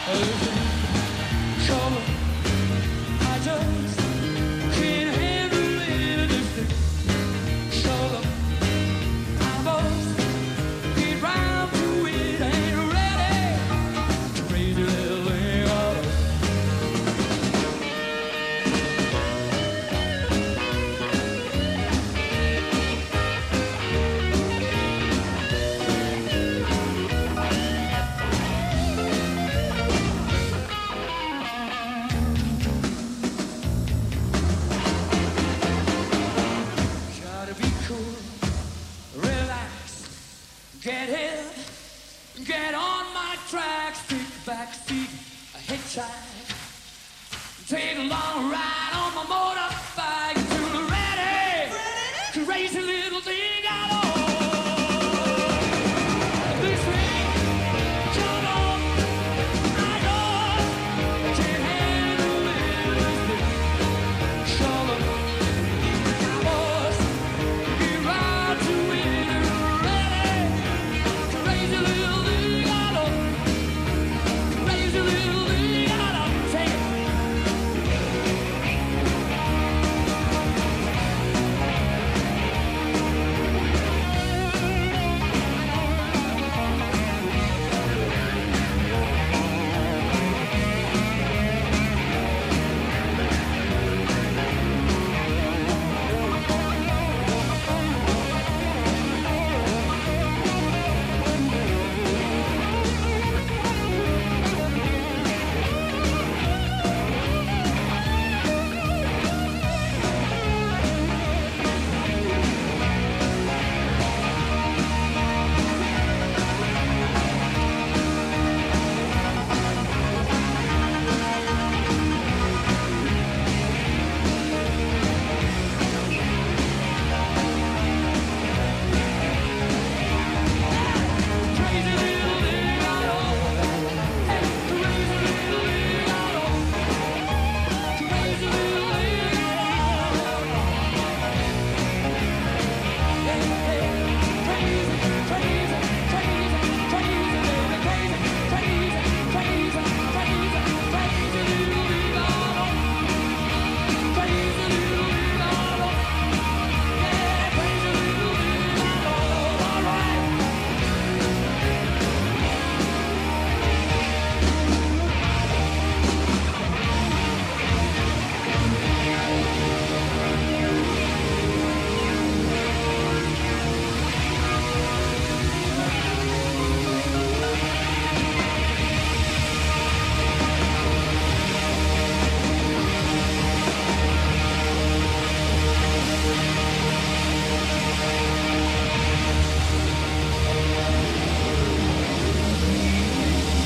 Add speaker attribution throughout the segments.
Speaker 1: Trouble, I just can't handle anything. Trouble, I must get round to it. Ain't ready. Crazy little thing. Try to be cool, relax, get here, get on my tracks, take the back seat, a hitchhike, take a long ride on my motorbike to the ready, crazy little thing I know. This thing, come on, I know, can't handle this thing. Trouble.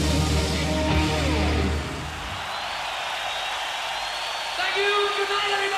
Speaker 1: Thank you. Good night, everybody.